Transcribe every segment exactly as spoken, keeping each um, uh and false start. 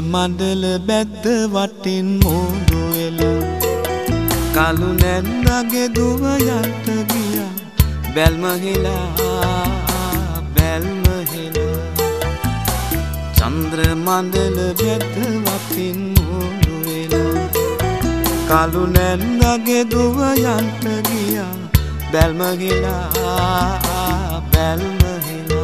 මඩල බැද්ද වටින් මෝඩු වෙලා කලු නැන්දගේ දුව යන්ට ගියා බැල්ම හෙලා බැල්ම හෙලා චන්ද්‍ර මඩල බැද්ද වටින් මෝඩු වෙලා කලු නැන්දගේ දුව යන්ට ගියා බැල්ම හෙලා බැල්ම හෙලා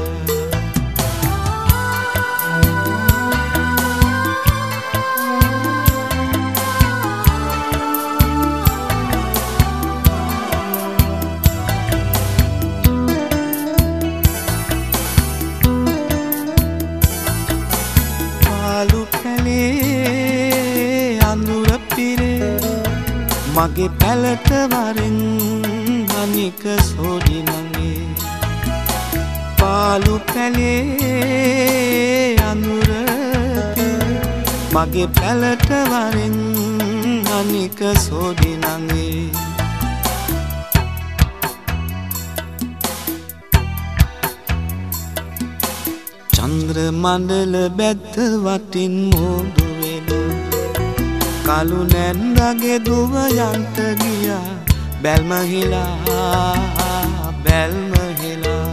පාලු පැලේ අඳුර පිරේ මගේ පැලට වරෙන් අනික සෝඩි නංගේ පාලු පැලේ අඳුර පිරේ මගේ පැලට වරෙන් අනික සෝඩි නංගේ චන්ද්‍ර මණ්ඩල බැද්ද වටින් මෝඩු වෙලා කලු නැන්දගේ දුව යන්ට ගියා බැල්ම හෙලා බැල්ම හෙලා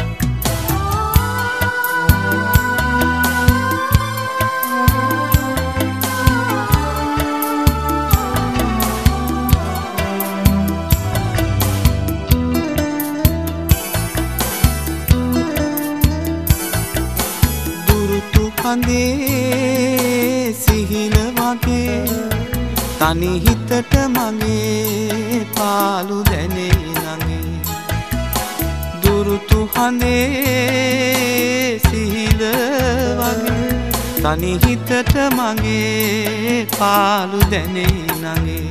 හඳේ සිහිල වගේ තනි හිතට මගේ පාලු දැනේ නගේ දුරුතු හඳේ සිහිල වගේ තනි හිතට මගේ පාලු දැනේ නගේ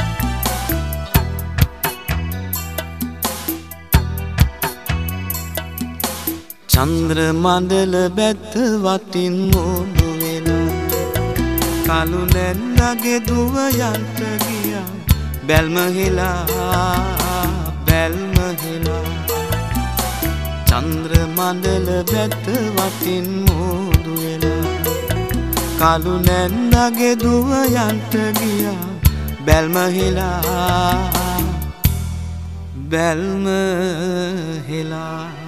චන්ද්‍ර මණ්ඩල බැද්ද වටින් මෝඩු වෙලා කලු නැන්දගේ දුව යන්ට ගියා බැල්ම හෙලා බැල්ම හෙලා චන්ද්‍ර මණ්ඩල බැද්ද වටින් මෝඩු වෙලා කලු නැන්දගේ දුව යන්ට ගියා බැල්ම හෙලා බැල්ම හෙලා